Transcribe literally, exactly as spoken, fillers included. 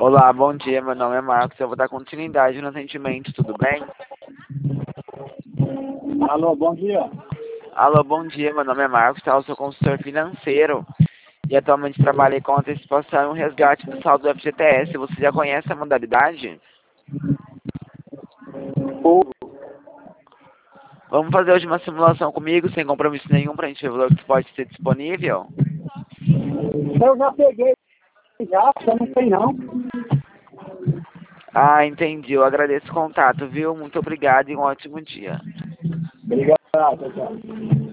Olá, bom dia. Meu nome é Marcos. Eu vou dar continuidade no atendimento, tudo bem? Alô, bom dia. Alô, bom dia. Meu nome é Marcos, tá? Eu sou consultor financeiro e atualmente trabalhei com antecipação e um resgate do saldo do F G T S. Você já conhece a modalidade? Ô, Vamos fazer hoje uma simulação comigo, sem compromisso nenhum, para a gente ver o valor que pode ser disponível? Eu já peguei, já, você não tem não. Ah, entendi. Eu agradeço o contato, viu? Muito obrigado e um ótimo dia. Obrigado, tchau.